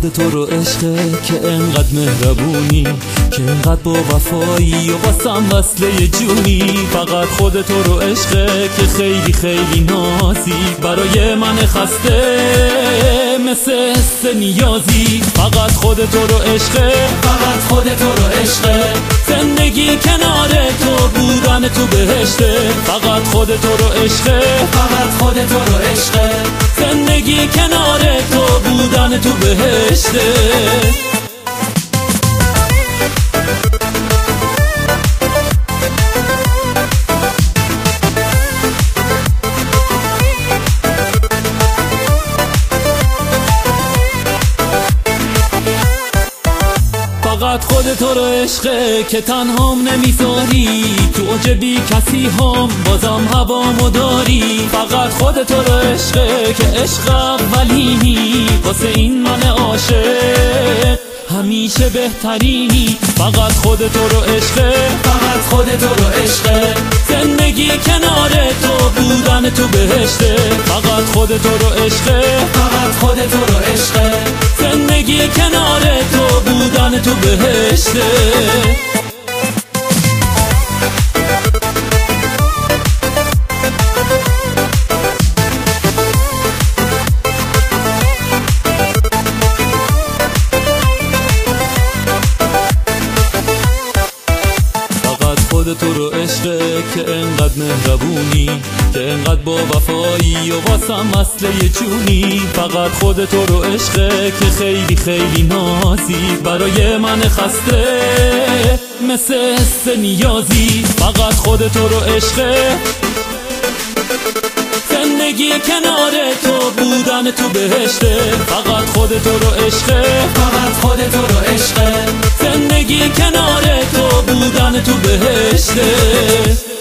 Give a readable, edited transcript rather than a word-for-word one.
خود تو رو عشقه که انقدر مهربونی، که انقدر با وفایی و واسم وصله جونی. فقط خود تو رو عشقه که خیلی خیلی نازی، برای من خسته مثل نیازی. فقط خود تو رو عشقه، فقط خود تو رو عشقه، زندگی کنار تو بودن تو بهشته. فقط خود تو رو عشقه، فقط خود تو رو عشقه، زندگی کنار تو بودن تو بهشته. فقط خود تو رو عشقه که تنهام نمیذاری، تو اوج بی کسی هم بازم هوامو داری. فقط خود تو رو عشقه که عشق اولینی، واسه این من عاشق همیشه بهترینی. فقط خود تو رو عشقه، فقط خود تو رو عشقه، زندگی کنار تو بودن تو بهشته. فقط خود تو رو عشقه، فقط خود تو رو عشقه، زندگی کنار تو بودن تو بهشته. خود تو رو عشقه که انقدر مهربونی، که انقدر با وفایی و واسم وصله جونی. فقط خود تو رو عشقه که خیلی خیلی نازی، برای من خسته مثل نیازی. فقط خود تو رو عشقه، زندگی کنار تو بودن تو بهشته. فقط خود تو رو عشقه، فقط خود تو رو عشقه، زندگی کنار تو بودن تو بهشته.